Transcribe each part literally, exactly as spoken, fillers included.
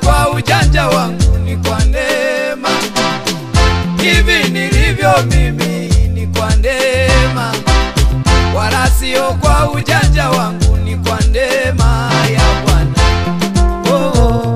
kwa ujanja wangu, ni kwa neema. Hivi nilivyo mimi ni kwa neema, wala sio kwa ujanja wangu, ni kwa neema ya Bwana. Oh, oh.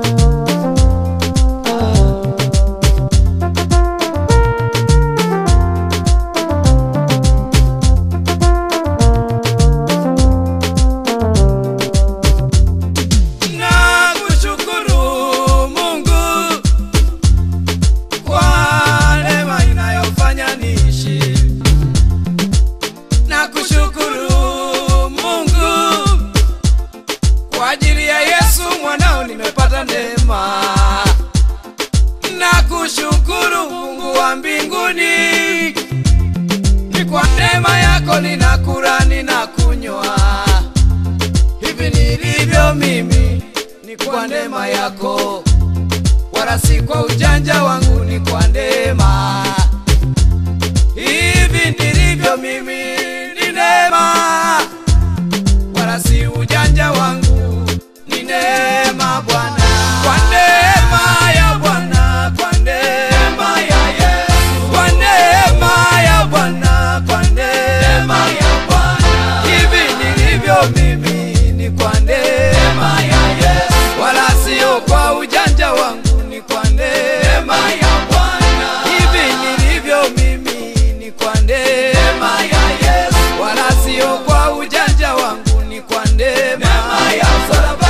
Nakushukuru Mungu wa mbinguni, ni kwa neema yako ninakula ninakunywa. Hivi nilivyo mimi ni kwa neema yako, wala si kwa ujanja wangu, ni kwa neema. Hivi nilivyo mimi ni neema, wala si ujanja wangu, ni neema Bwana. Kwa neema ya Bwana, kwa neema ya Yesu, kwa neema ya Bwana, kwa neema ya Bwana. Hivi nilivyo mimi ni kwa neema ya Yesu, wala sio kwa ujanja wangu, ni kwa neema ya Bwana. Hivi nilivyo mimi ni kwa neema ya Yesu, wala sio kwa ujanja wangu, ni kwa neema ya msalaba.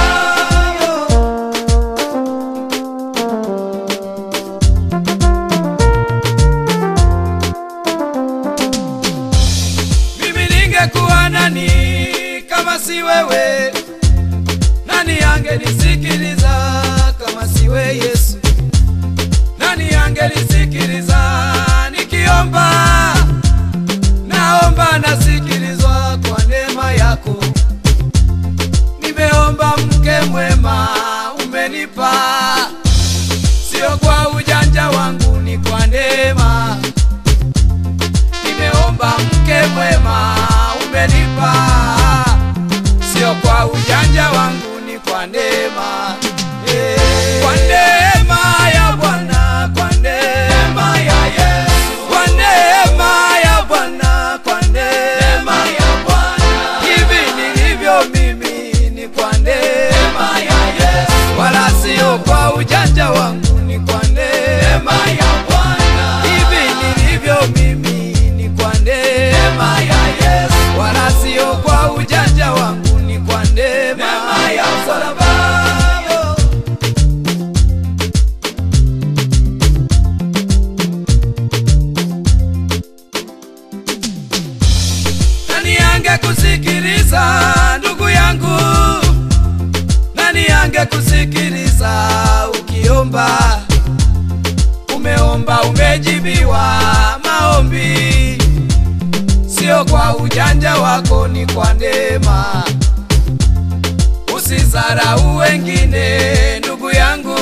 Ningekuwa nani kama si wewe? Nani angenisikiliza kama si wewe Yesu? Nani angenisikiliza nikiomba? Naomba nasikilizwa kwa neema yako. Nimeomba mke mwema umenipa, sio kwa ujanja wangu, ni kwa neema. Nimeomba mke mwema umenipa, sio kwa ujanja wangu, ni kwa neema. Hey. Kwa neema ya Bwana, kwa neema ya Yesu, kwa neema ya Bwana, kwa neema ya Bwana. Hivi nilivyo mimi ni kwa neema ya Yesu, wala sio kwa ujanja wangu, ni kwa neema ya Bwana. Hivi nilivyo mimi ni kwa neema ya Yesu, wala sio kwa ujanja wangu, ni kwa neema ya msalaba. Nani angekusikiliza ndugu yangu? Nani angekusikiliza ukiomba? Umeomba umejibiwa maombi, sio kwa ujanja wako, ni kwa neema. Usizarau wengine ndugu yangu,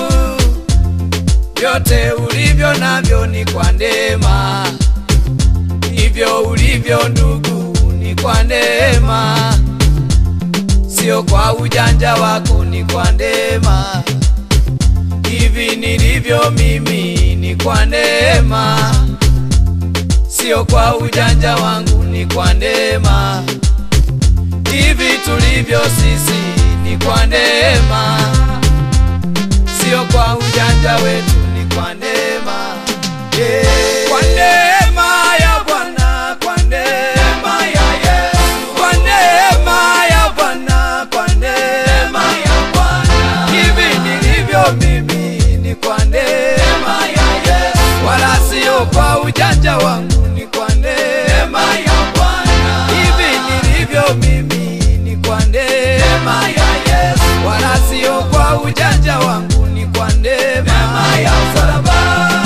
vyote ulivyo navyo ni kwa neema. Hivyo ulivyo ndugu, ni kwa neema, sio kwa ujanja wako, ni kwa neema. Hivi nilivyo mimi ni kwa neema, sio kwa ujanja wangu, ni kwa neema. Hivi tulivyo sisi ni kwa neema, sio kwa ujanja wetu, ni kwa neema. Yeah. Kwa neema ya Bwana, kwa neema ya Yesu, kwa neema ya Bwana, kwa neema ya Bwana. Hivi nilivyo mimi ni kwa neema ya Yesu, wala sio kwa ujanja wangu, ni kwa neema ya Bwana. Hivi nilivyo mimi ni kwa neema ya Yesu, wala sio kwa ujanja wangu, ni kwa neema ya msalaba.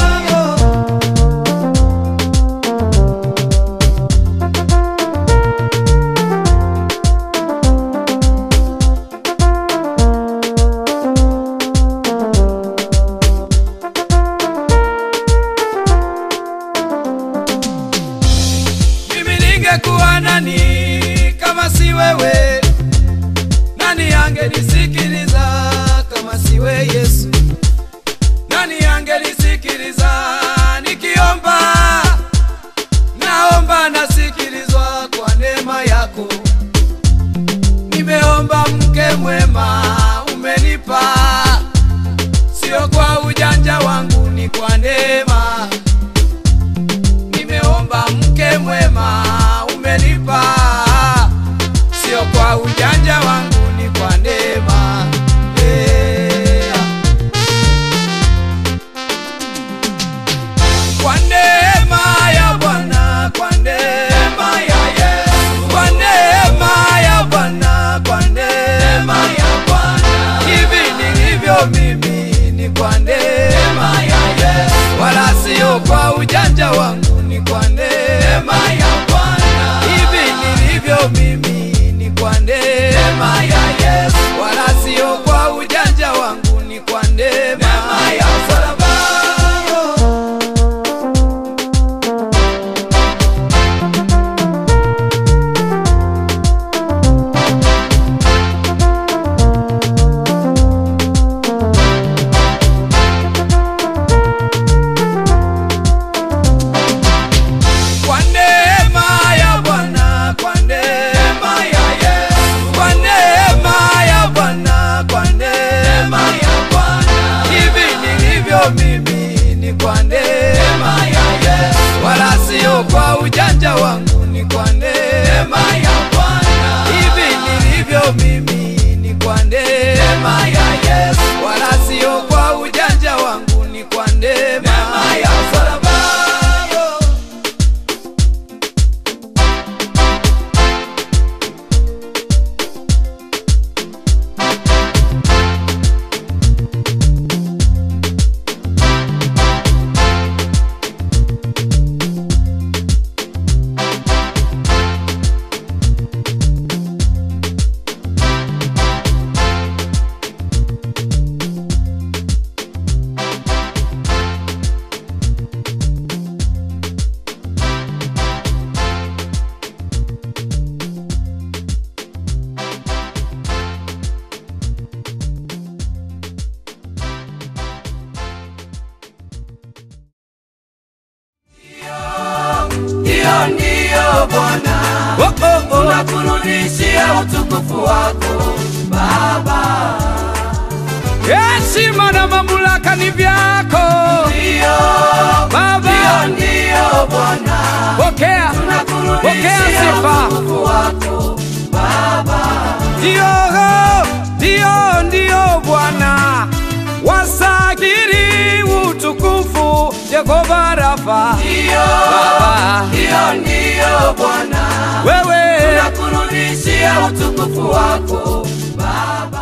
Ningekuwa nani kama si wewe? Nani angenisikiliza kama si wewe Yesu? mwema umenipa, sio kwa ujanja wangu, ni kwa neema. Nimeomba mke mwema umenipa, sio kwa ujanja wangu, ni kwa neema. Yeah. Kwa neema ya Bwana, kwa neema ya Yesu, kwa neema ya Bwana, kwa neema ya Bwana. Hivi nilivyo mimi ni kwa neema ya Yesu, wala sio kwa ujanja wangu, ni kwa neema ya Bwana. Hivi nilivyo mimi ni kwa neema ya Yesu, wala sio kwa ujanja wangu, ni kwa neema ya msalaba. Mimi ni kwa neema ya Yesu, wala sio kwa ujanja wangu, ni kwa neema ya Bwana. Hivi nilivyo mimi ni kwa neema ya Yesu, wala sio kwa ujanja wangu, ni kwa neema ya msalaba. Ndiyo Bwana, oh, oh, oh. Tunakurudishia utukufu wako Baba. Heshima na mamlaka ni vyako. Ndiyo Baba, ndiyo, ndiyo Bwana. Pokea, pokea sifa. Utukufu wako Baba. Ndiyo, ndiyo, ndiyo Bwana. Wasagiri utukufu Yehova Rafa. Ndiyo Baba, ndiyo, ndiyo Bwana. Wewe tunakurudishia utukufu wako Baba.